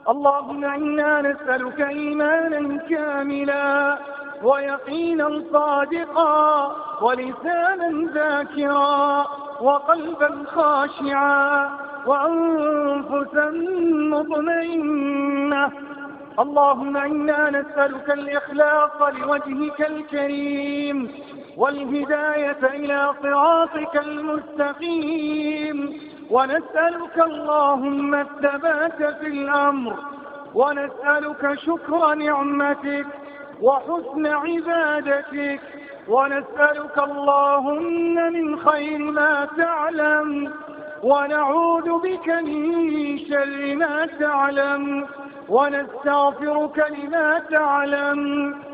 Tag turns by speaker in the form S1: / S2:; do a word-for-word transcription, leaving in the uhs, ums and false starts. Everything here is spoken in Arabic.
S1: اللهم إنا نسألك إيمانا كاملا ويقينا صادقا ولسانا ذاكرا وقلبا خاشعا وأنفسا مطمئنة. اللهم إنا نسألك الإخلاص لوجهك الكريم والهداية إلى صراطك المستقيم، ونسألك اللهم الثبات في الأمر، ونسألك شكر نعمتك وحسن عبادتك، ونسألك اللهم من خير ما تعلم ونعوذ بك من شر ما تعلم ونستغفرك لما تعلم.